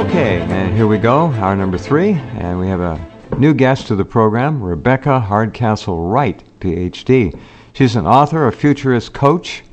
Okay, and here we go, hour number 3, and we have a new guest to the program, Rebecca Hardcastle Wright, Ph.D. She's an author, a futurist coach.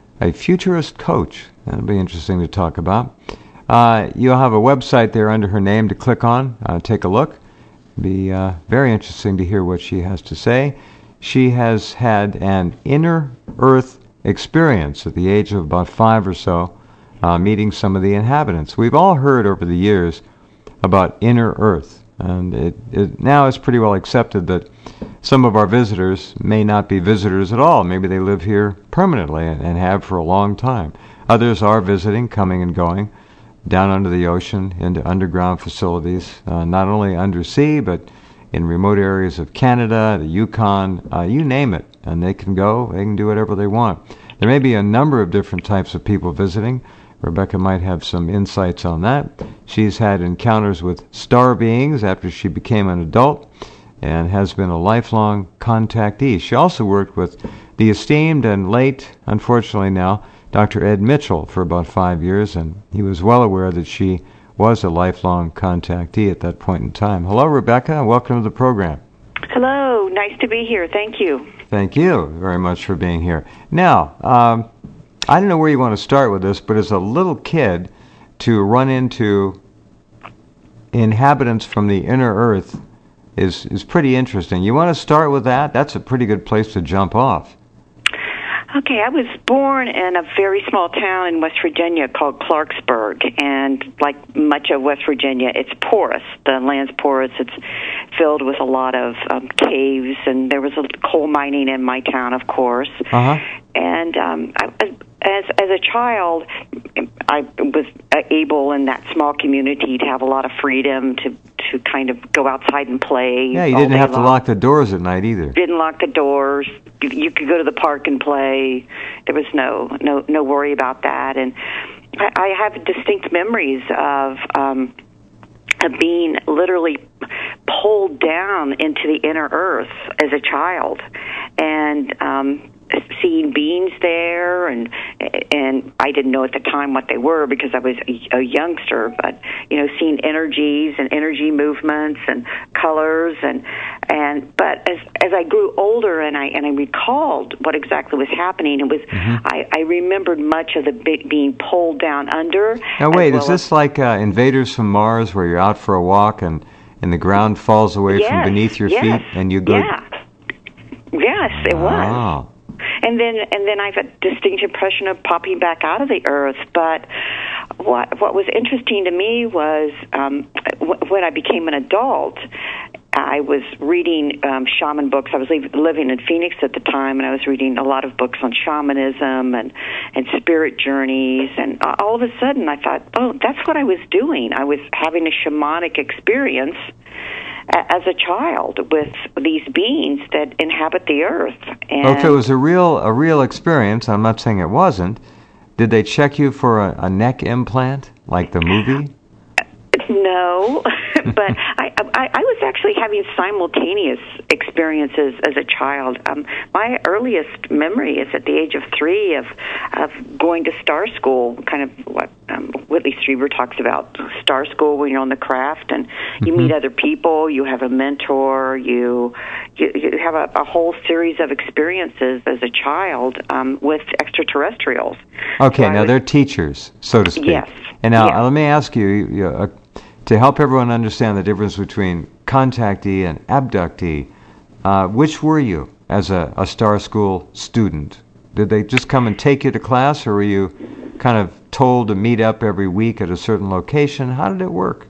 That'll be interesting to talk about. You'll have a website there under her name to click on. Take a look. Be very interesting to hear what she has to say. She has had an inner earth experience at the age of about 5 or so, meeting some of the inhabitants. We've all heard over the years about inner earth, and it now is pretty well accepted that some of our visitors may not be visitors at all. Maybe they live here permanently and have for a long time. Others are visiting, coming and going, down under the ocean, into underground facilities, not only undersea, but in remote areas of Canada, the Yukon, you name it, and they can go, they can do whatever they want. There may be a number of different types of people visiting. Rebecca might have some insights on that. She's had encounters with star beings after she became an adult and has been a lifelong contactee. She also worked with the esteemed and late, unfortunately now, Dr. Ed Mitchell for about 5 years, and he was well aware that she was a lifelong contactee at that point in time. Hello, Rebecca. Welcome to the program. Hello. Nice to be here. Thank you. Thank you very much for being here. Now, I don't know where you want to start with this, but as a little kid, to run into inhabitants from the inner earth is pretty interesting. You want to start with that? That's a pretty good place to jump off. Okay, I was born in a very small town in West Virginia called Clarksburg, and like much of West Virginia, it's porous. The land's porous. It's filled with a lot of caves, and there was coal mining in my town, of course. Uh-huh. And as a child, I was able in that small community to have a lot of freedom to kind of go outside and play. Yeah, you didn't have to lock the doors at night either. Didn't lock the doors. You could go to the park and play. There was no worry about that. And I have distinct memories of being literally pulled down into the inner earth as a child, and seeing beings there, and I didn't know at the time what they were because I was a youngster, but seeing energies and energy movements and colors, but as I grew older and I recalled what exactly was happening, it was I remembered much of the being pulled down under. Now wait, is this like Invaders from Mars, where you're out for a walk and the ground falls away from beneath your feet and you go? Yeah. Yes, it was. And then I have a distinct impression of popping back out of the earth. But what was interesting to me was when I became an adult, I was reading shaman books. I was living in Phoenix at the time, and I was reading a lot of books on shamanism and spirit journeys. And all of a sudden, I thought, oh, that's what I was doing. I was having a shamanic experience as a child with these beings that inhabit the earth. And okay, it was a real experience. I'm not saying it wasn't. Did they check you for a neck implant, like the movie? No, but I was actually having simultaneous experiences as a child. My earliest memory is at the age of 3 of going to star school, kind of what Whitley Strieber talks about, star school, when you're on the craft and you meet other people, you have a mentor, you have a whole series of experiences as a child with extraterrestrials. Okay, so now they're teachers, so to speak. Yes. And now let me ask you, to help everyone understand the difference between contactee and abductee, which were you as a star school student? Did they just come and take you to class, or were you kind of told to meet up every week at a certain location? How did it work?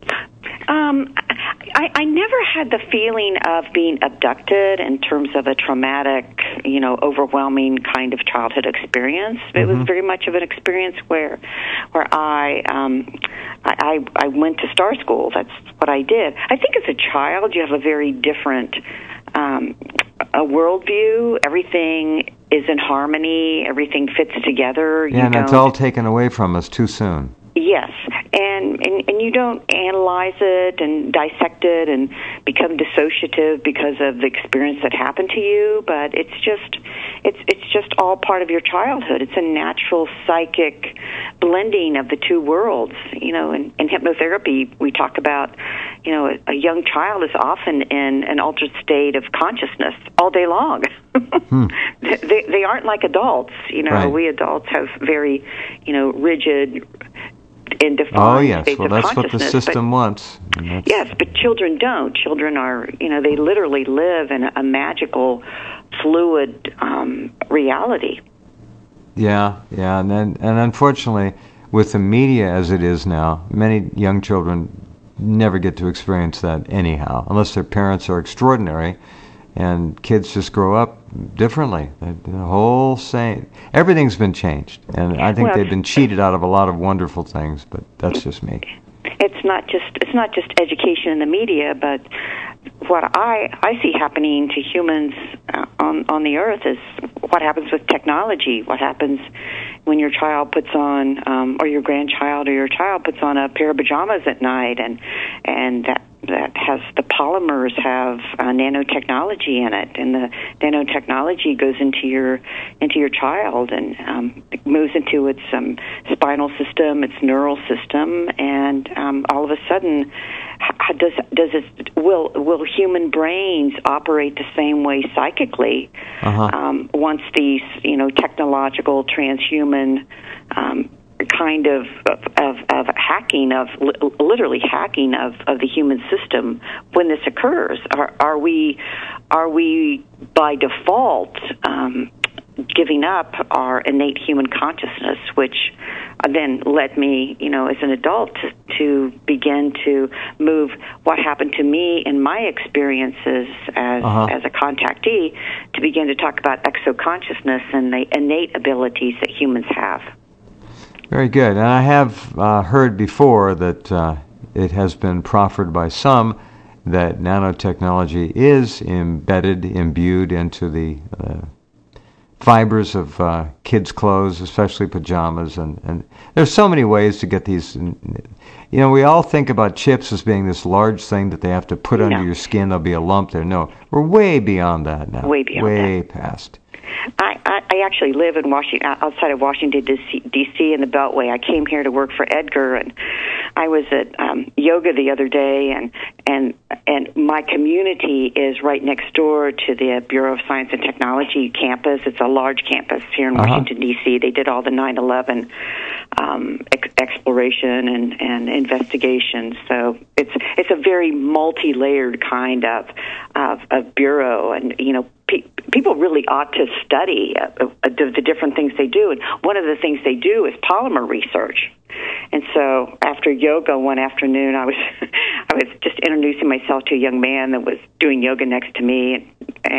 I never had the feeling of being abducted in terms of a traumatic, overwhelming kind of childhood experience. It was very much of an experience where I went to star school. That's what I did. I think as a child, you have a very different a worldview. Everything is in harmony. Everything fits together. Yeah, and it's all taken away from us too soon. Yes, and you don't analyze it and dissect it and become dissociative because of the experience that happened to you, but it's just all part of your childhood. It's a natural psychic blending of the two worlds. In hypnotherapy, we talk about, a young child is often in an altered state of consciousness all day long. They aren't like adults. Right. We adults have very, rigid and defined states of consciousness. That's what the system wants. Yes, but children don't. Children are, they literally live in a magical, fluid reality. Yeah, and unfortunately, with the media as it is now, many young children never get to experience that anyhow, unless their parents are extraordinary, and kids just grow up differently. Everything's been changed, and I think they've been cheated out of a lot of wonderful things, but that's just me. It's not just education in the media, but what I see happening to humans on the earth is what happens with technology. What happens when your child puts on, or your grandchild or your child puts on a pair of pajamas at night, and that has the polymers have nanotechnology in it, and the nanotechnology goes into your child and it moves into its spinal system, its neural system, and all of a sudden, will human brains operate the same way psychically once these technological transhuman kind of hacking literally hacking of the human system when this occurs? Are we by default giving up our innate human consciousness, which then led me, as an adult to begin to move what happened to me in my experiences as a contactee to begin to talk about exoconsciousness and the innate abilities that humans have. Very good. And I have heard before that it has been proffered by some that nanotechnology is imbued into the fibers of kids' clothes, especially pajamas. And there's so many ways to get these. We all think about chips as being this large thing that they have to put under your skin. There'll be a lump there. No, we're way beyond that now. Way past. I actually live in outside of Washington, D.C. in the Beltway. I came here to work for Edgar, and I was at yoga the other day, and my community is right next door to the Bureau of Science and Technology campus. It's a large campus here in Washington, D.C. They did all the 9/11 exploration and investigation. So it's a very multi-layered kind of bureau, and people really ought to study the different things they do. And one of the things they do is polymer research. And so after yoga one afternoon, I was just introducing myself to a young man that was doing yoga next to me,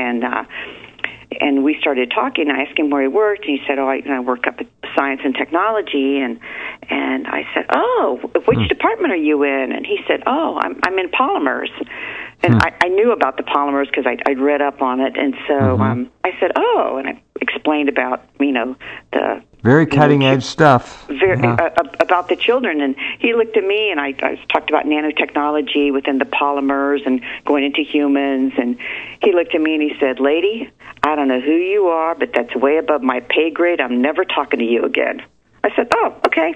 and we started talking. I asked him where he worked, and he said, I work up at Science and Technology. And I said, which department are you in? And he said, I'm in polymers. And I knew about the polymers because I'd read up on it. And so I said, and I explained about, the very cutting-edge stuff. About the children. And he looked at me, and I talked about nanotechnology within the polymers and going into humans. And he looked at me, and he said, "Lady, I don't know who you are, but that's way above my pay grade. I'm never talking to you again." I said, "Oh, okay."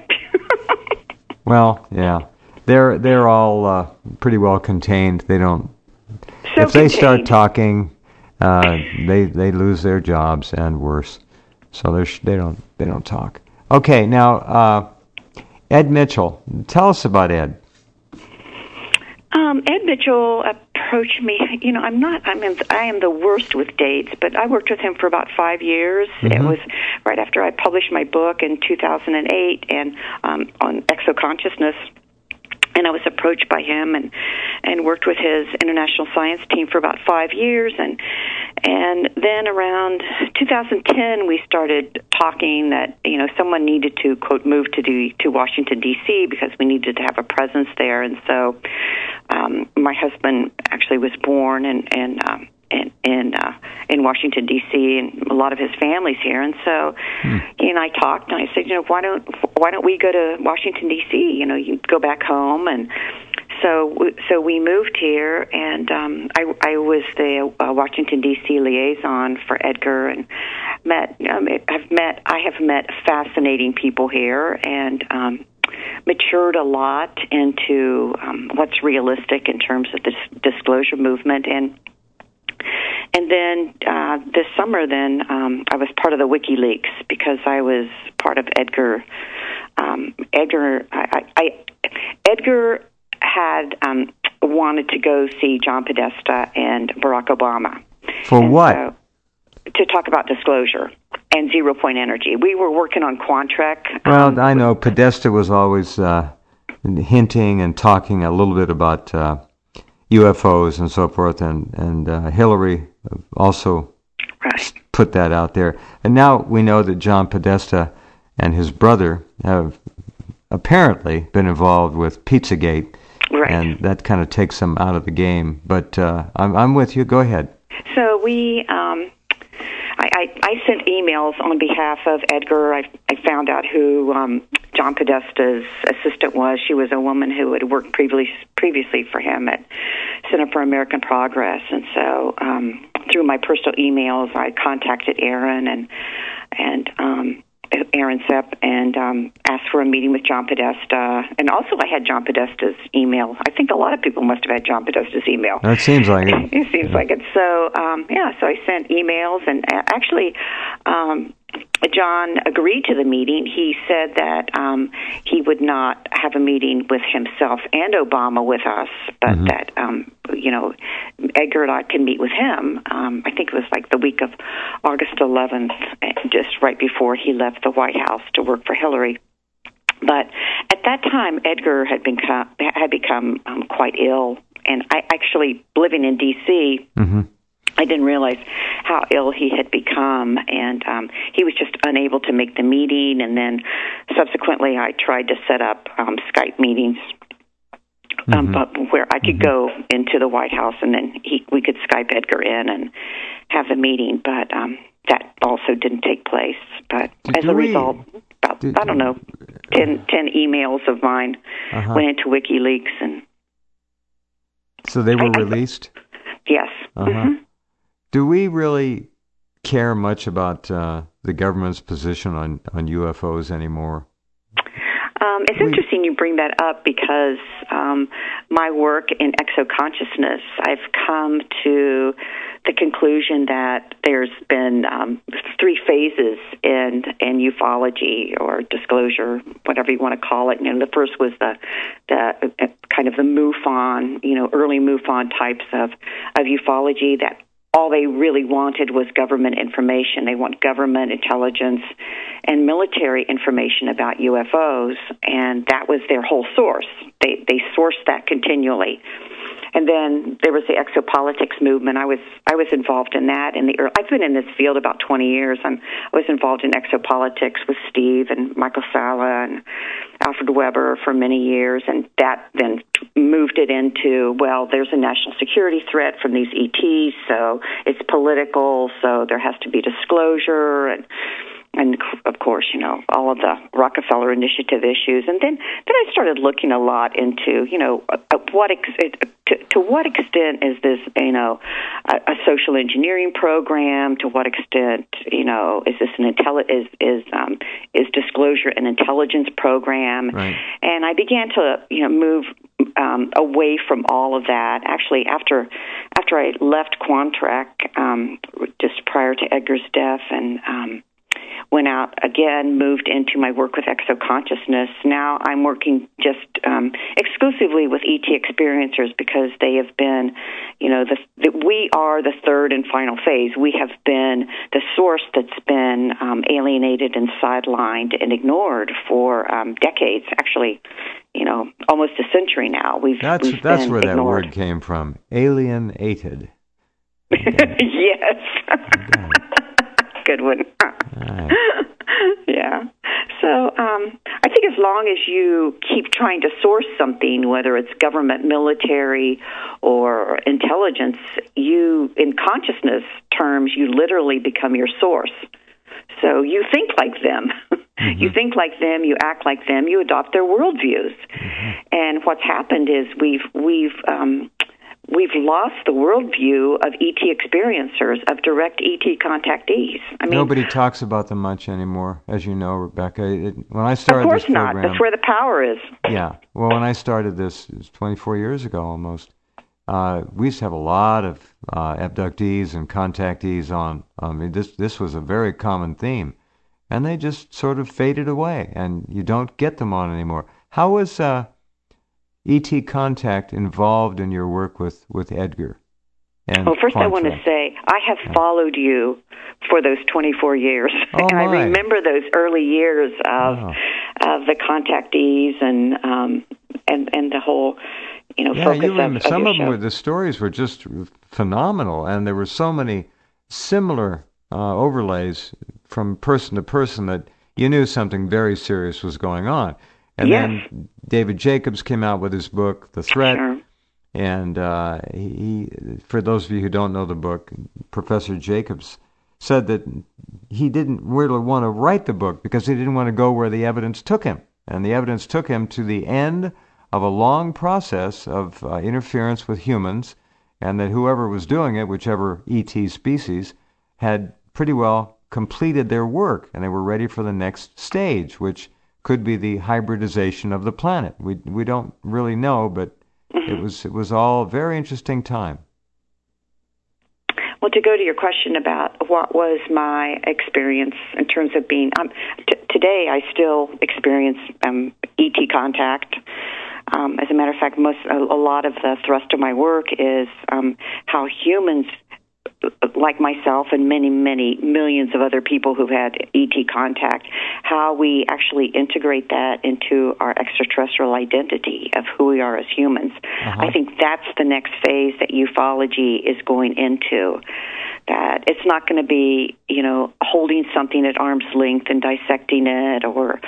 Well, yeah. They're all pretty well contained. They don't... if they start talking, they lose their jobs and worse. So they don't talk. Okay, now Ed Mitchell. Tell us about Ed. Ed Mitchell approached me. I am the worst with dates, but I worked with him for about 5 years. It was right after I published my book in 2008 and on exoconsciousness. And I was approached by him and worked with his international science team for about 5 years. And then around 2010, we started talking that, someone needed to, quote, move to Washington, D.C. because we needed to have a presence there. And so my husband actually was born, and in Washington D.C. and a lot of his family's here, and so he and I talked, and I said, why don't we go to Washington D.C.? You go back home, and so we moved here, and I was the Washington D.C. liaison for Edgar, and I have met fascinating people here, and matured a lot into what's realistic in terms of this disclosure movement, and then this summer, I was part of the WikiLeaks because I was part of Edgar. Edgar had wanted to go see John Podesta and Barack Obama. For what? To talk about disclosure and zero-point energy. We were working on Quantrek. Well, I know Podesta was always hinting and talking a little bit about UFOs and so forth, and Hillary also put that out there. And now we know that John Podesta and his brother have apparently been involved with Pizzagate, and that kind of takes them out of the game. But I'm with you. Go ahead. So I sent emails on behalf of Edgar. I found out who John Podesta's assistant was. She was a woman who had worked previously for him at Center for American Progress. And so through my personal emails, I contacted Aaron and Aaron Sepp and asked for a meeting with John Podesta. And also I had John Podesta's email. I think a lot of people must have had John Podesta's email. That seems like it. It seems like it. So, so I sent emails, and actually John agreed to the meeting. He said that he would not have a meeting with himself and Obama with us, but that, Edgar and I can meet with him. I think it was like the week of August 11th, just right before he left the White House to work for Hillary. But at that time, Edgar had become quite ill, and I actually, living in D.C., I didn't realize how ill he had become, and he was just unable to make the meeting. And then subsequently, I tried to set up Skype meetings, but where I could go into the White House, and then we could Skype Edgar in and have the meeting. But that also didn't take place. But as a result, about 10 emails of mine went into WikiLeaks, and so they were released. Yes. Do we really care much about the government's position on UFOs anymore? It's interesting you bring that up because my work in exoconsciousness, I've come to the conclusion that there's been 3 phases in ufology or disclosure, whatever you want to call it. The first was the kind of the MUFON, early MUFON types of ufology that all they really wanted was government information. They want government intelligence and military information about UFOs, and that was their whole source. They sourced that continually. And then there was the exopolitics movement. I was involved in that. I've been in this field about 20 years. I was involved in exopolitics with Steve and Michael Salla and Alfred Weber for many years, and that then moved it into, well, there's a national security threat from these ETs, so it's political, so there has to be disclosure, and of course, all of the Rockefeller Initiative issues. And then I started looking a lot into, to what extent is this, a social engineering program? To what extent, is this is disclosure an intelligence program? Right. And I began to, move away from all of that. Actually, after I left Quantrek, just prior to Edgar's death, and went out again, moved into my work with exoconsciousness. Now I'm working just exclusively with ET experiencers because they have been, we are the third and final phase. We have been the source that's been alienated and sidelined and ignored for decades, actually, almost a century now. That's where that word came from, alienated. Yes. good one. Right. Yeah. So I think as long as you keep trying to source something, whether it's government, military, or intelligence, you, in consciousness terms, you literally become your source. So you think like them. Mm-hmm. You think like them, you act like them, you adopt their worldviews. Mm-hmm. And what's happened is we've lost the worldview of ET experiencers, of direct ET contactees. I mean, nobody talks about them much anymore, as you know, Rebecca. When I started this program, of course not. That's where the power is. Yeah. Well, when I started this, it was 24 years ago almost. We used to have a lot of abductees and contactees on. I mean, this was a very common theme, and they just sort of faded away, and you don't get them on anymore. How was ET Contact involved in your work with Edgar? Well, first I want to say I have followed you for those 24 years. Oh, and I remember those early years of the contactees and the whole focus you remember, of some your of them show. were, the stories were just phenomenal, and there were so many similar overlays from person to person that you knew something very serious was going on. And then David Jacobs came out with his book, The Threat. Sure. And he, for those of you who don't know the book, Professor Jacobs said that he didn't really want to write the book because he didn't want to go where the evidence took him. And the evidence took him to the end of a long process of interference with humans, and that whoever was doing it, whichever ET species, had pretty well completed their work, and they were ready for the next stage, which could be the hybridization of the planet. We don't really know, but it was all a very interesting time. Well, to go to your question about what was my experience in terms of being today, I still experience ET contact. As a matter of fact, a lot of the thrust of my work is how humans, like myself and many, many millions of other people who've had ET contact, how we actually integrate that into our extraterrestrial identity of who we are as humans. Uh-huh. I think that's the next phase that ufology is going into. That it's not going to be, holding something at arm's length and dissecting it, or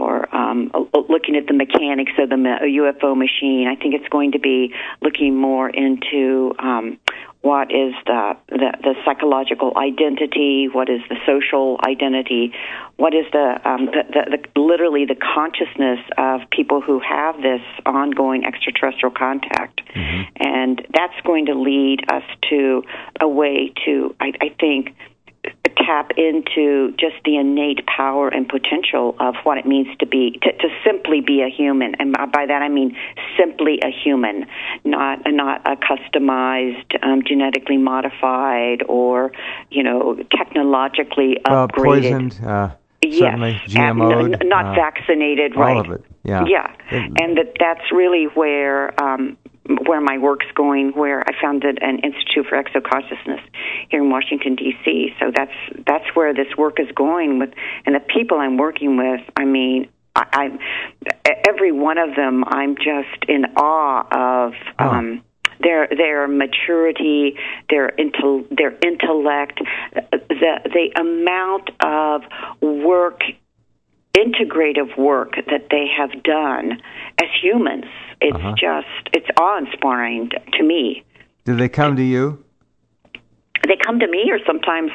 looking at the mechanics of the UFO machine. I think it's going to be looking more into what is the psychological identity, what is the social identity, what is the literally the consciousness of people who have this ongoing extraterrestrial contact. Mm-hmm. And that's going to lead us to a way to, I think, tap into just the innate power and potential of what it means to simply be a human, and by that I mean simply a human, not a customized, genetically modified, or technologically upgraded. Poisoned. Certainly GMO'd, not vaccinated, right? All of it. Yeah. Yeah, and that's really where my work's going, where I founded an Institute for Exoconsciousness here in Washington, D.C. So that's where this work is going with, and the people I'm working with, I mean, I every one of them, I'm just in awe of their maturity, their intellect, the amount of work, integrative work that they have done as humans. It's awe-inspiring to me. Do they come to you? They come to me, or sometimes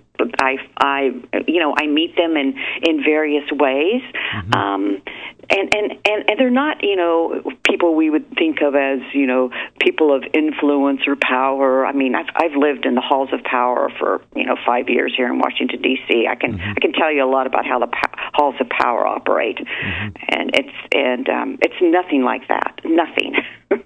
I meet them in various ways. Mm-hmm. And they're not, people we would think of as, people of influence or power. I mean, I've lived in the halls of power for, 5 years here in Washington, D.C. I can tell you a lot about how the halls of power operate. Mm-hmm. And it's nothing like that. Nothing.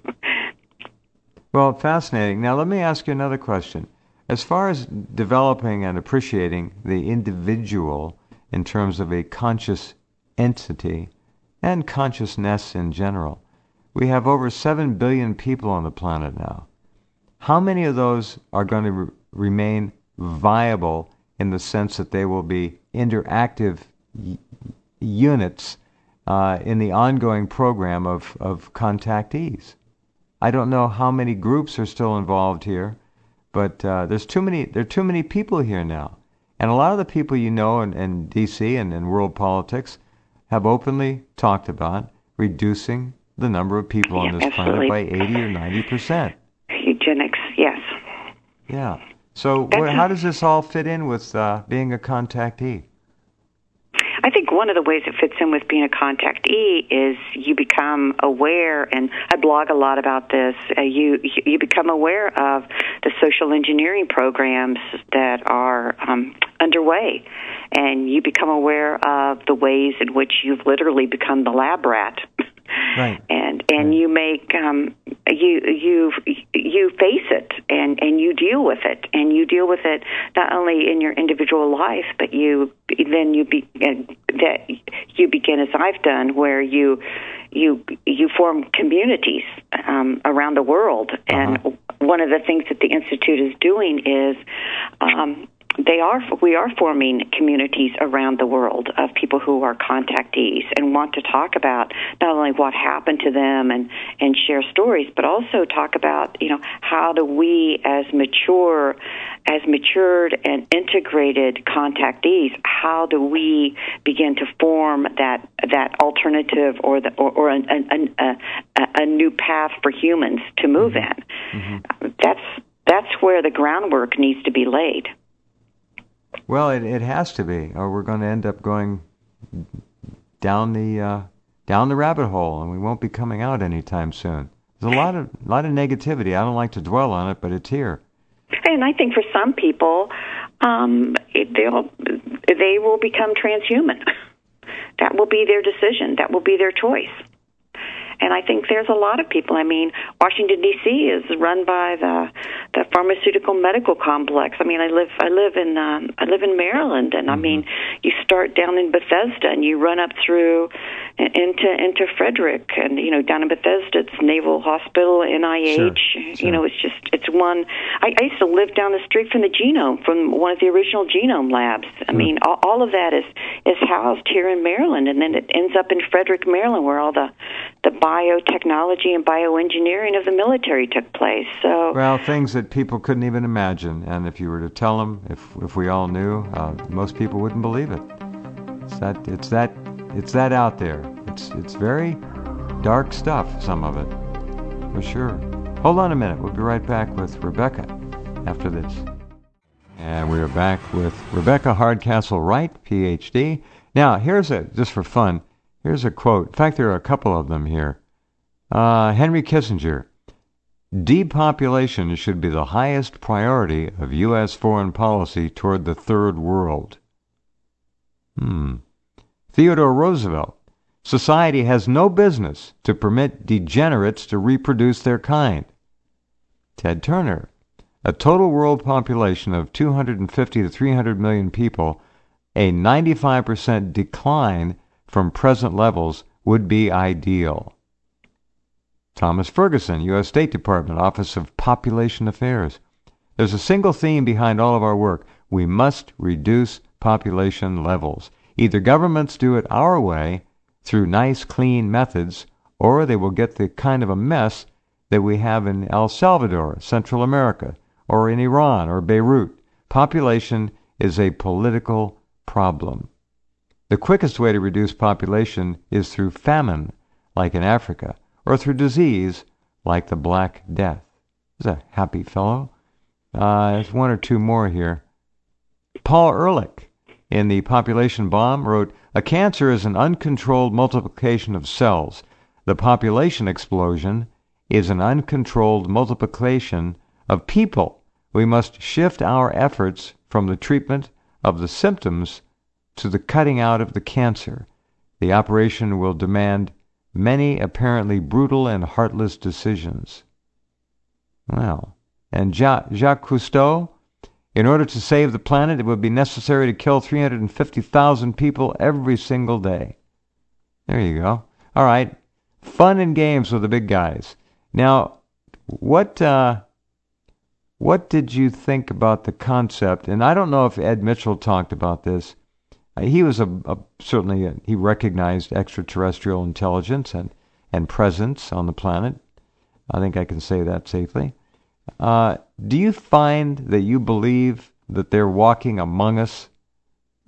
Well, fascinating. Now, let me ask you another question. As far as developing and appreciating the individual in terms of a conscious entity and consciousness in general, we have over 7 billion people on the planet now. How many of those are going to remain viable in the sense that they will be interactive units in the ongoing program of contactees? I don't know how many groups are still involved here, but there are too many people here now. And a lot of the people you know in D.C. and in world politics have openly talked about reducing the number of people on this planet by 80 or 90%. Eugenics, yes. Yeah. So how does this all fit in with being a contactee? I think one of the ways it fits in with being a contactee is you become aware, and I blog a lot about this, you become aware of the social engineering programs that are underway, and you become aware of the ways in which you've literally become the lab rat. Right. And you make you face it and you deal with it, and you deal with it not only in your individual life, but you begin, as I've done, where you form communities around the world. And one of the things that the Institute is doing is we are forming communities around the world of people who are contactees and want to talk about not only what happened to them and share stories, but also talk about, how do we as matured and integrated contactees, how do we begin to form that alternative or a new path for humans to move in. Mm-hmm. That's where the groundwork needs to be laid. Well, it has to be, or we're going to end up going down the rabbit hole, and we won't be coming out anytime soon. There's a lot of negativity. I don't like to dwell on it, but it's here. And I think for some people, they will become transhuman. That will be their decision. That will be their choice. And I think there's a lot of people. I mean, Washington D.C. is run by the pharmaceutical medical complex. I mean, I live in Maryland, and I mean, you start down in Bethesda and you run up through into Frederick, and down in Bethesda, it's Naval Hospital, NIH. Sure. It's one. I used to live down the street from the genome, from one of the original genome labs. I mean, all of that is housed here in Maryland, and then it ends up in Frederick, Maryland, where all the biotechnology and bioengineering of the military took place. So, well, things that people couldn't even imagine, and if you were to tell them, if we all knew, most people wouldn't believe it. It's that out there. It's very dark stuff, some of it, for sure. Hold on a minute. We'll be right back with Rebecca after this. And we are back with Rebecca Hardcastle Wright, Ph.D. Now, just for fun, here's a quote. In fact, there are a couple of them here. Henry Kissinger: depopulation should be the highest priority of U.S. foreign policy toward the third world. Theodore Roosevelt: society has no business to permit degenerates to reproduce their kind. Ted Turner: a total world population of 250 to 300 million people, a 95% decline from present levels would be ideal. Thomas Ferguson, U.S. State Department, Office of Population Affairs: there's a single theme behind all of our work. We must reduce population levels. Either governments do it our way through nice, clean methods, or they will get the kind of a mess that we have in El Salvador, Central America, or in Iran or Beirut. Population is a political problem. The quickest way to reduce population is through famine, like in Africa, or through disease, like the Black Death. He's a happy fellow. There's one or two more here. Paul Ehrlich, in The Population Bomb, wrote, "A cancer is an uncontrolled multiplication of cells. The population explosion is an uncontrolled multiplication of people. We must shift our efforts from the treatment of the symptoms to the cutting out of the cancer. The operation will demand many apparently brutal and heartless decisions." Well, and Jacques Cousteau: in order to save the planet, it would be necessary to kill 350,000 people every single day. There you go. All right. Fun and games with the big guys. Now, what did you think about the concept? And I don't know if Ed Mitchell talked about this. He was certainly he recognized extraterrestrial intelligence and presence on the planet. I think I can say that safely. Do you find that you believe that they're walking among us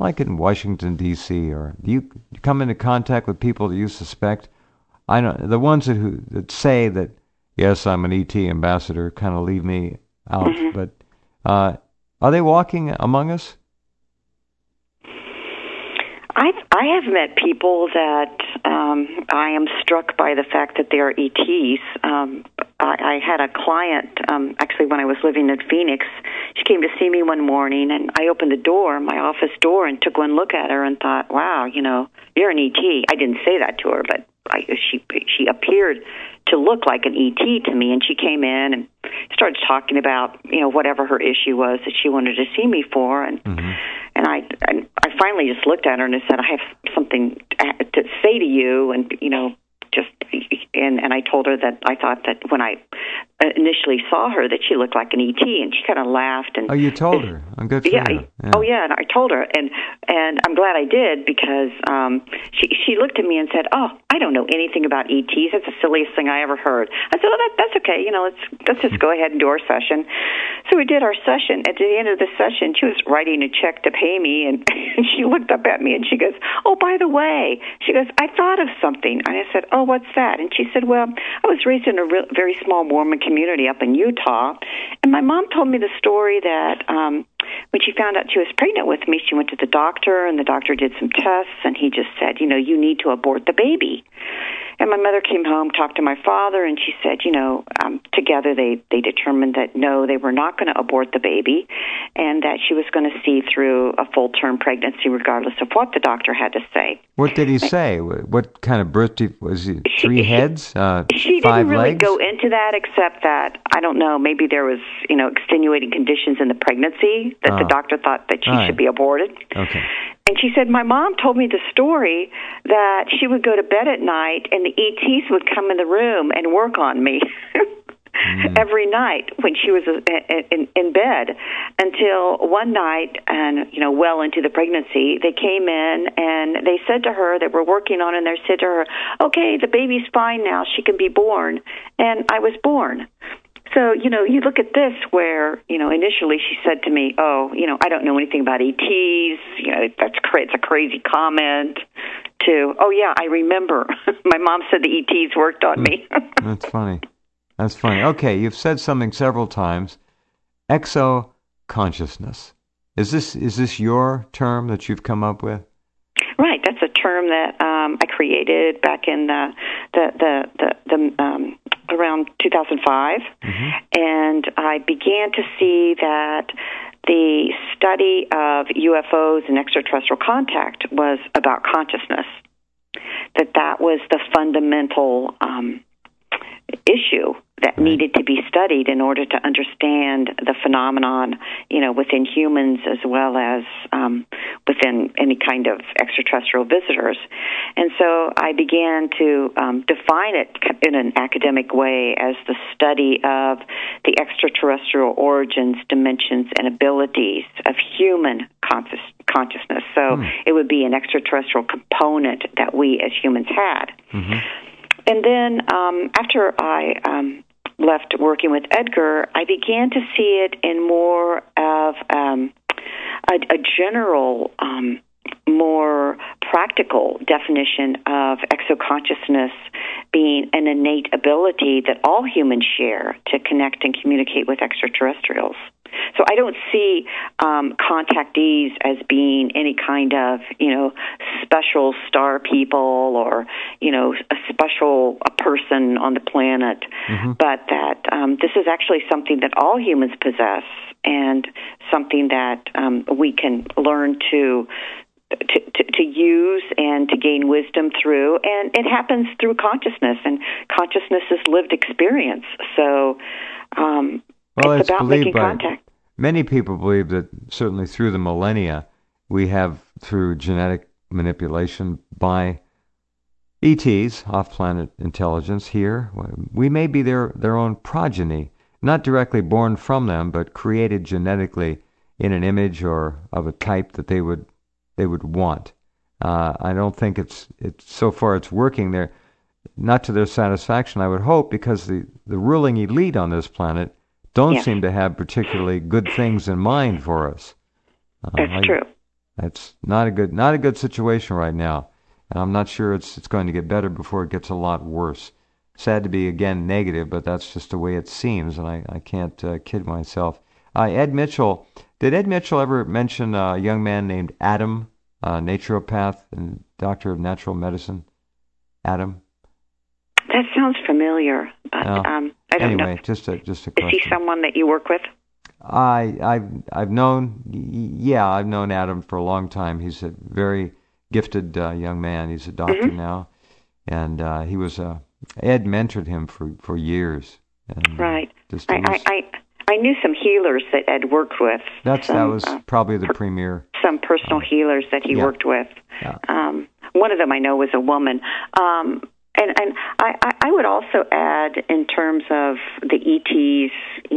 like in Washington, D.C., or do you come into contact with people that you suspect? I know the ones that say that, yes, I'm an ET ambassador, kind of leave me out. Mm-hmm. But are they walking among us? I have met people that I am struck by the fact that they are ETs. I had a client, actually when I was living in Phoenix, she came to see me one morning, and I opened the door, my office door, and took one look at her and thought, wow, you're an ET. I didn't say that to her, but she appeared to look like an ET to me, and she came in and started talking about, whatever her issue was that she wanted to see me for, and and I finally just looked at her and I said, I have something to say to you, and and I told her that I thought that when I initially saw her that she looked like an ET, and she kind of laughed. And you told her? I'm good for you. Yeah. Oh yeah, and I told her, and I'm glad I did, because she looked at me and said, "Oh, I don't know anything about ETs. That's the silliest thing I ever heard." I said, "Well, that's okay. Let's just go ahead and do our session." So we did our session. At the end of the session, she was writing a check to pay me, and she looked up at me and she goes, "Oh, by the way," she goes, "I thought of something." And I said, "Oh, what's that?" And she said, "Well, I was raised in a very small Mormon community up in Utah, and my mom told me the story that when she found out she was pregnant with me, she went to the doctor, and the doctor did some tests, and he just said, you need to abort the baby." And my mother came home, talked to my father, and she said, together they determined that no, they were not going to abort the baby, and that she was going to see through a full-term pregnancy regardless of what the doctor had to say. What did he say? What kind of birth was he? Three heads? She five didn't really legs? go into that, except that, I don't know, maybe there was, extenuating conditions in the pregnancy that the doctor thought that she should be aborted. Okay. And she said, my mom told me the story that she would go to bed at night and the ETs would come in the room and work on me every night when she was in bed, until one night, and well into the pregnancy, they came in and they said to her, they were working on it, and they said to her, "Okay, the baby's fine now, she can be born." And I was born. So, you look at this where, initially she said to me, "Oh, I don't know anything about ETs. It's a crazy comment," to, "Oh, yeah, I remember. My mom said the ETs worked on me." That's funny. That's funny. Okay, you've said something several times. Exo-consciousness. Is this your term that you've come up with? Right. That's a term that I created back in the around 2005, and I began to see that the study of UFOs and extraterrestrial contact was about consciousness. That was the fundamental issue that needed to be studied in order to understand the phenomenon, within humans as well as within any kind of extraterrestrial visitors. And so I began to define it in an academic way as the study of the extraterrestrial origins, dimensions, and abilities of human consciousness. So it would be an extraterrestrial component that we as humans had. And then after I left working with Edgar, I began to see it in more of a general, more practical definition of exoconsciousness being an innate ability that all humans share to connect and communicate with extraterrestrials. So I don't see contactees as being any kind of, special star people or, a special person on the planet, but that this is actually something that all humans possess, and something that we can learn to use and to gain wisdom through. And it happens through consciousness, and consciousness is lived experience. So it's about making contact. Many people believe that certainly through the millennia, we have, through genetic manipulation by ETs, off-planet intelligence here, we may be their own progeny, not directly born from them, but created genetically in an image or of a type that they would want. I don't think it's so far it's working there, not to their satisfaction, I would hope, because the ruling elite on this planet don't seem to have particularly good things in mind for us. That's true. It's not a good situation right now, and I'm not sure it's going to get better before it gets a lot worse. Sad to be again negative, but that's just the way it seems, and I can't kid myself. Ed Mitchell, did Ed Mitchell ever mention a young man named Adam, naturopath and doctor of natural medicine? Adam? That sounds familiar, but I don't know. Anyway, just a question. Is he someone that you work with? I've known Adam for a long time. He's a very gifted young man. He's a doctor now, and he was Ed mentored him for years. And, right. I knew some healers that Ed worked with. That was probably the premier. Some personal healers that he worked with. Yeah. One of them I know was a woman. And I would also add, in terms of the ETs,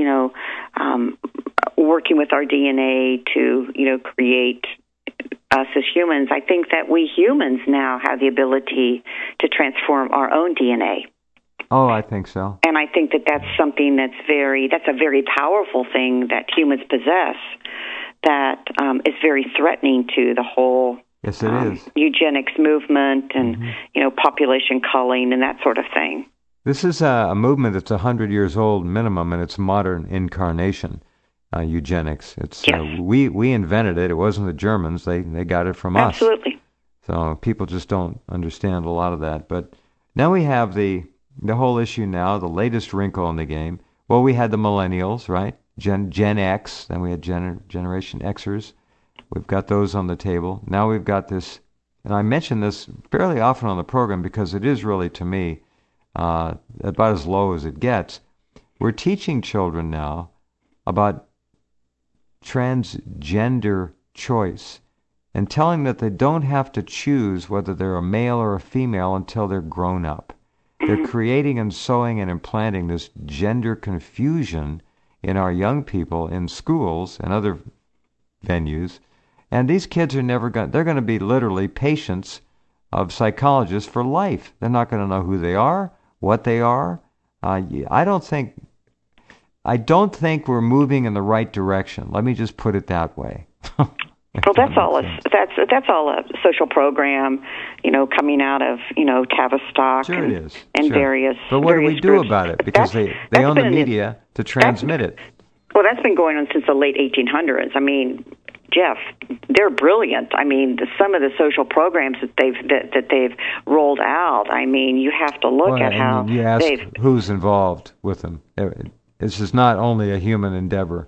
working with our DNA to, create us as humans, I think that we humans now have the ability to transform our own DNA. Oh, I think so. And I think that that's something that's a very powerful thing that humans possess that is very threatening to the whole yes, it is. Eugenics movement and, population culling and that sort of thing. This is a movement that's 100 years old minimum in its modern incarnation, eugenics. It's yes. We invented it. It wasn't the Germans. They got it from us. Absolutely. So people just don't understand a lot of that. But now we have the whole issue now, the latest wrinkle in the game. Well, we had the millennials, right? Gen X, then we had Generation Xers. We've got those on the table. Now we've got this, and I mention this fairly often on the program because it is really, to me, about as low as it gets. We're teaching children now about transgender choice and telling that they don't have to choose whether they're a male or a female until they're grown up. They're creating and sowing and implanting this gender confusion in our young people in schools and other venues. And these kids are they're going to be literally patients of psychologists for life. They're not going to know who they are, what they are. I don't think we're moving in the right direction. Let me just put it that way. Well, that's all a social program, coming out of, Tavistock sure and various. But what do we do groups. about it? Because they own the media to transmit it. Well, that's been going on since the late 1800s. I mean, Jeff, they're brilliant. I mean, some of the social programs that they've rolled out. I mean, you have to look at how you ask who's involved with them. This is not only a human endeavor.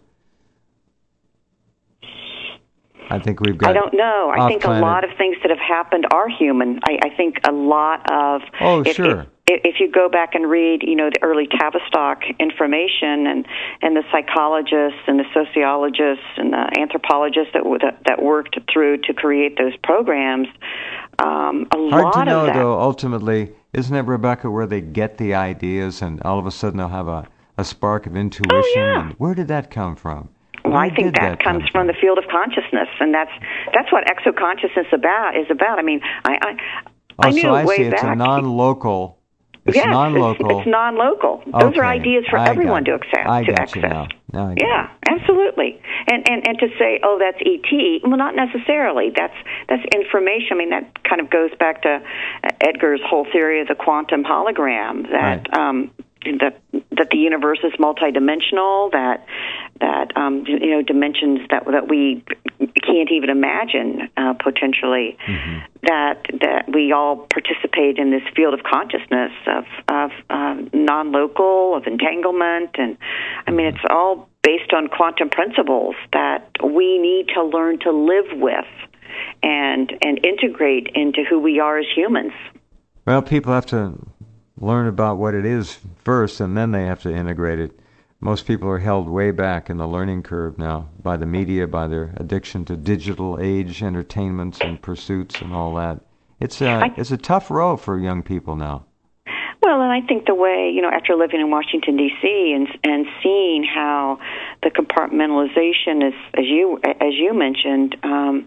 I think we've got. I don't know. I think a lot of things that have happened are human. I think a lot of. Oh, sure. If you go back and read, the early Tavistock information and the psychologists and the sociologists and the anthropologists that worked through to create those programs, hard to know, though. Ultimately, isn't it, Rebecca, where they get the ideas and all of a sudden they'll have a spark of intuition? Oh, yeah. And where did that come from? Well, I think that comes from the field of consciousness, and that's what exoconsciousness is about. I mean, I knew way back. It's a non-local. It's non-local. It's non-local. Those are ideas for everyone to access. I got you now. Yeah, absolutely. And to say, oh, that's ET. Well, not necessarily. That's information. I mean, that kind of goes back to Edgar's whole theory of the quantum hologram. That the universe is multidimensional. That dimensions that we can't even imagine potentially. Mm-hmm. That we all participate in this field of consciousness of non-local, of entanglement, and I mean it's all based on quantum principles that we need to learn to live with and integrate into who we are as humans. Well, people have to learn about what it is first, and then they have to integrate it. Most people are held way back in the learning curve now by the media, by their addiction to digital age entertainments and pursuits and all that. It's a tough road for young people now. Well, and I think the way, after living in Washington, D.C. and seeing how the compartmentalization is, as you mentioned,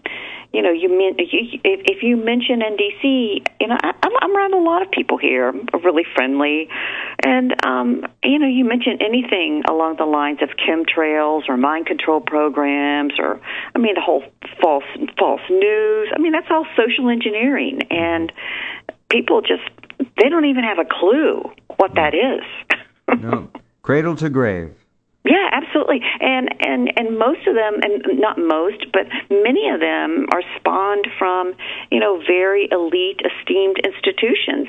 if you mention NDC, I'm around a lot of people here, really friendly, and you mention anything along the lines of chemtrails or mind control programs, or the whole false news. That's all social engineering, and people they don't even have a clue what that is. No, cradle to grave. Yeah, absolutely. And most of them, and not most, but many of them are spawned from, very elite, esteemed institutions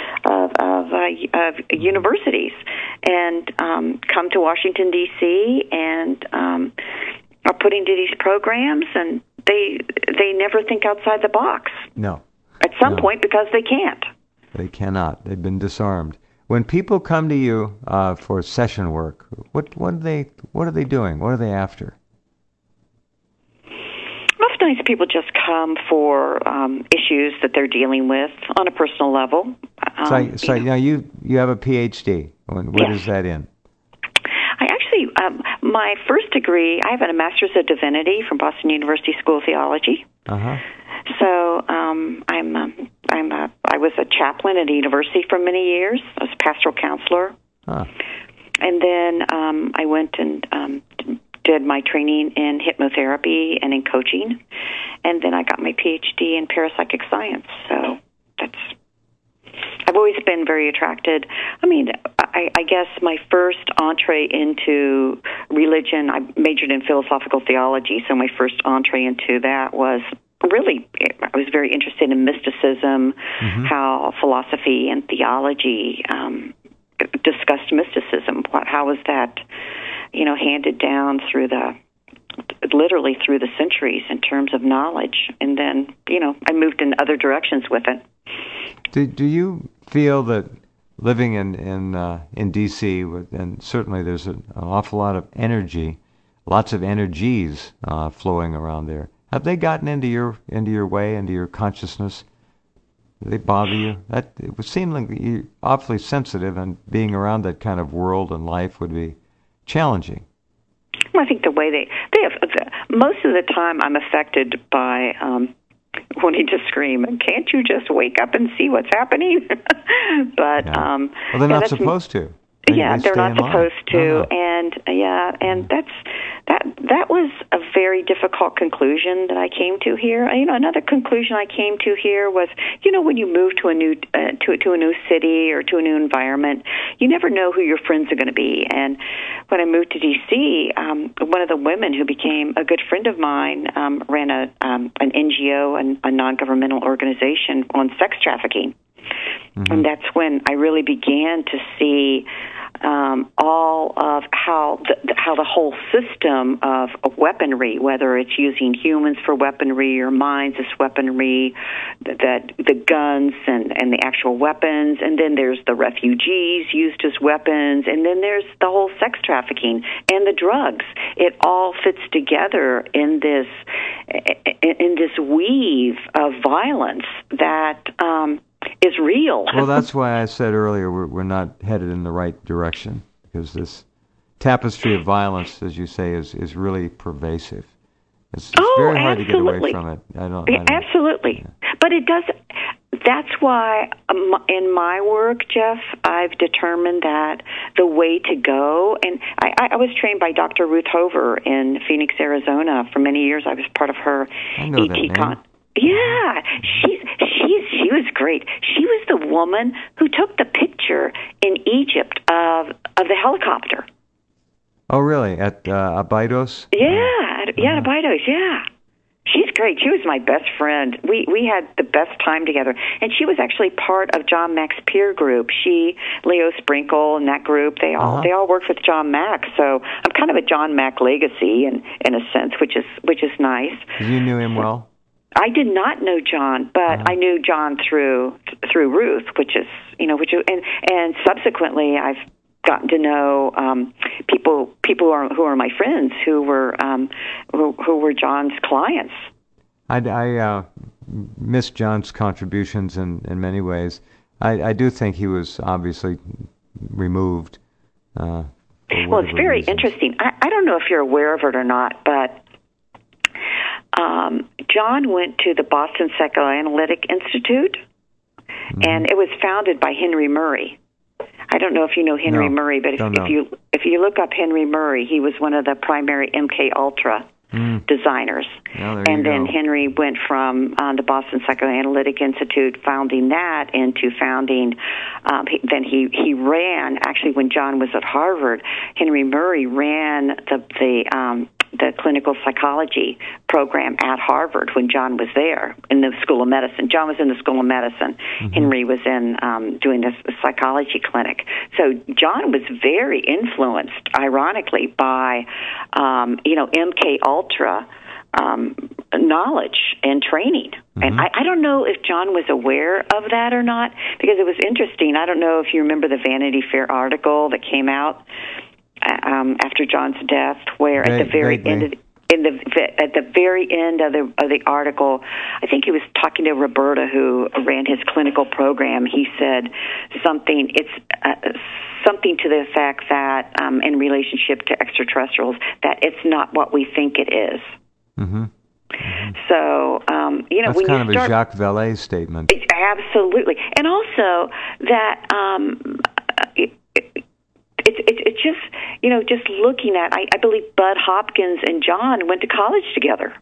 of universities, and come to Washington, D.C., and are put into these programs, and they never think outside the box. No. At some point, because they can't. They cannot. They've been disarmed. When people come to you for session work, what are they doing? What are they after? Oftentimes, people just come for issues that they're dealing with on a personal level. So now you have a PhD. What is that in? I actually, my first degree, I have a Master's of Divinity from Boston University School of Theology. Uh-huh. So I was a chaplain at a university for many years. I was a pastoral counselor. Huh. And then I went and did my training in hypnotherapy and in coaching. And then I got my PhD in parapsychic science. So I've always been very attracted. I guess my first entree into religion, I majored in philosophical theology, so my first entree into that was really, I was very interested in mysticism, how philosophy and theology discussed mysticism. How was that, handed down literally through the centuries in terms of knowledge? And then, I moved in other directions with it. Do you feel that living in D.C., and certainly there's an awful lot of energy, lots of energies flowing around there, have they gotten into your way, into your consciousness? Do they bother you? It would seem like you're awfully sensitive, and being around that kind of world and life would be challenging. Well, I think the way they most of the time I'm affected by wanting to scream, can't you just wake up and see what's happening? But well, they're not supposed to. They're not supposed to, and that was a very difficult conclusion that I came to here. Another conclusion I came to here was, when you move to a new to a new city or to a new environment, you never know who your friends are going to be. And when I moved to D.C., one of the women who became a good friend of mine ran an NGO, a non-governmental organization on sex trafficking. And that's when I really began to see all of how the whole system of weaponry, whether it's using humans for weaponry or minds as weaponry, that the guns and the actual weapons, and then there's the refugees used as weapons, and then there's the whole sex trafficking and the drugs. It all fits together in this weave of violence that is real. Well, that's why I said earlier we're not headed in the right direction, because this tapestry of violence, as you say, is really pervasive. It's very hard to get away from it. I don't absolutely. Yeah. But it does. That's why in my work, Jeff, I've determined that the way to go, and I was trained by Dr. Ruth Hover in Phoenix, Arizona. For many years, I was part of her ET-Con. Yeah, she was great. She was the woman who took the picture in Egypt of the helicopter. Oh, really? At Abydos? Yeah, at Abydos. Yeah, she's great. She was my best friend. We had the best time together, and she was actually part of John Mack's peer group. Leo Sprinkle, and that group, they all worked with John Mack. So I'm kind of a John Mack legacy in a sense, which is nice. You knew him well? I did not know John, but I knew John through Ruth, and subsequently I've gotten to know people who are my friends who were John's clients. I miss John's contributions in many ways. I do think he was obviously removed. Well, it's very interesting. I don't know if you're aware of it or not, but John went to the Boston Psychoanalytic Institute, and it was founded by Henry Murray. I don't know if you know Henry Murray, but if you look up Henry Murray, he was one of the primary MK Ultra designers. And then Henry went from the Boston Psychoanalytic Institute, founding that, into founding. Then he ran. Actually, when John was at Harvard, Henry Murray ran the clinical psychology program at Harvard when John was there in the School of Medicine. John was in the School of Medicine. Henry was in doing this psychology clinic. So John was very influenced, ironically, by MK Ultra knowledge and training. And I don't know if John was aware of that or not, because it was interesting. I don't know if you remember the Vanity Fair article that came out after John's death, where at the very end of the article, I think he was talking to Roberta, who ran his clinical program. He said something to the effect that, in relationship to extraterrestrials, that it's not what we think it is. So, that's when kind you of a Jacques Vallée statement. Absolutely, and also that it's just just looking at. I believe Bud Hopkins and John went to college together.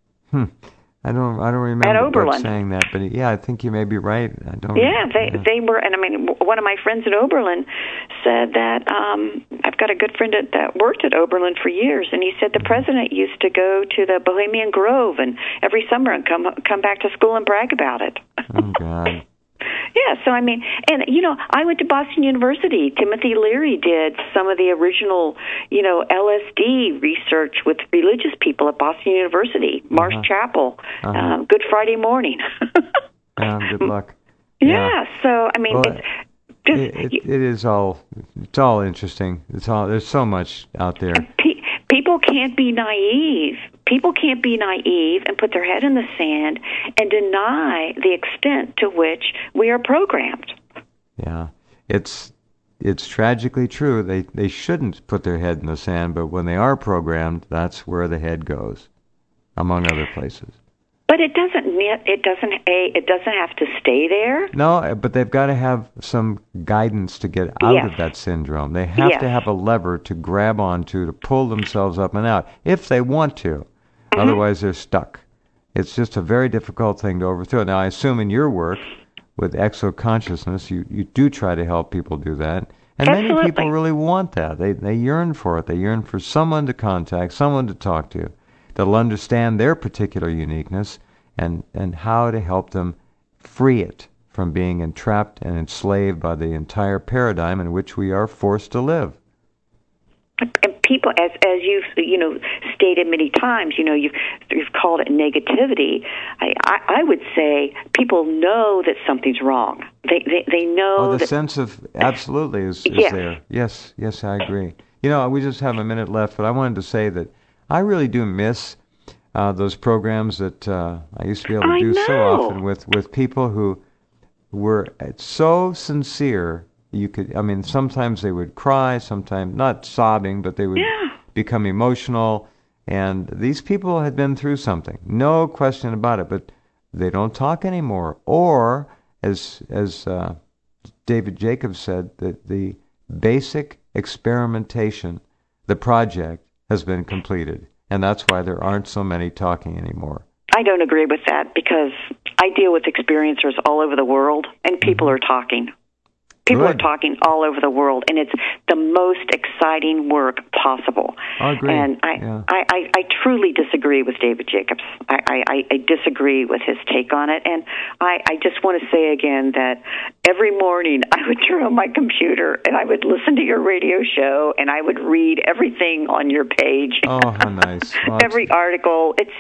I don't remember Bud saying that, but yeah, I think you may be right. They were, and I mean, one of my friends at Oberlin said that I've got a good friend that worked at Oberlin for years, and he said the president used to go to the Bohemian Grove and every summer and come back to school and brag about it. Oh God. Yeah, so I mean, and I went to Boston University. Timothy Leary did some of the original, LSD research with religious people at Boston University. Marsh Chapel, Good Friday morning. Good luck. Yeah, so I mean, well, it's all interesting. There's so much out there. People can't be naive. People can't be naive and put their head in the sand and deny the extent to which we are programmed. Yeah, it's tragically true. They shouldn't put their head in the sand, but when they are programmed, that's where the head goes, among other places. But it doesn't have to stay there. No, but they've got to have some guidance to get out of that syndrome. They have to have a lever to grab onto to pull themselves up and out if they want to. Otherwise, they're stuck. It's just a very difficult thing to overthrow. Now, I assume in your work with exo-consciousness, you do try to help people do that. And many people really want that. They yearn for it. They yearn for someone to contact, someone to talk to, that'll understand their particular uniqueness and how to help them free it from being entrapped and enslaved by the entire paradigm in which we are forced to live. And people, as you've stated many times, you've called it negativity. I would say people know that something's wrong. They know. Oh, the sense of absolutely is there. Yes, I agree. We just have a minute left, but I wanted to say that I really do miss those programs that I used to be able to do so often with people who were so sincere. Sometimes they would cry, sometimes not sobbing, but they would become emotional. And these people had been through something, no question about it, but they don't talk anymore. Or, as David Jacobs said, that the basic experimentation, the project, has been completed. And that's why there aren't so many talking anymore. I don't agree with that, because I deal with experiencers all over the world, and people are talking. People are talking all over the world, and it's the most exciting work possible. I agree. And I truly disagree with David Jacobs. I disagree with his take on it, and I just want to say again that every morning I would turn on my computer and I would listen to your radio show, and I would read everything on your page. Oh, how nice! Well, every article. It's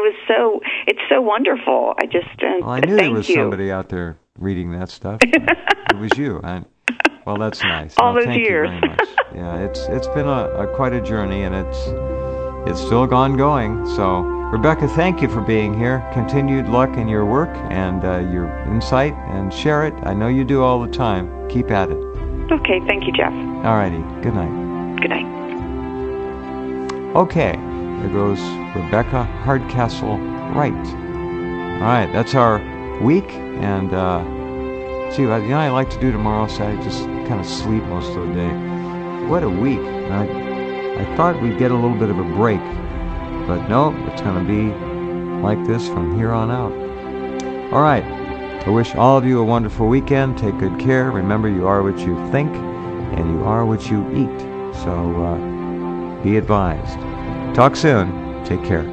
so wonderful. I knew there was somebody out there reading that stuff. It was you. Well, that's nice. All those thank years. You very much. Yeah, it's been quite a journey, and it's still going. So, Rebecca, thank you for being here. Continued luck in your work and your insight, and share it. I know you do all the time. Keep at it. Okay, thank you, Jeff. All righty. Good night. Good night. Okay, There goes Rebecca Hardcastle Wright. All right, that's our week, and see, I like to do tomorrow, so I just kind of sleep most of the day. What a week. I thought we'd get a little bit of a break, but no, it's going to be like this from here on out. All right, I wish all of you a wonderful weekend. Take good care. Remember, you are what you think, and you are what you eat. So be advised. Talk soon. Take care.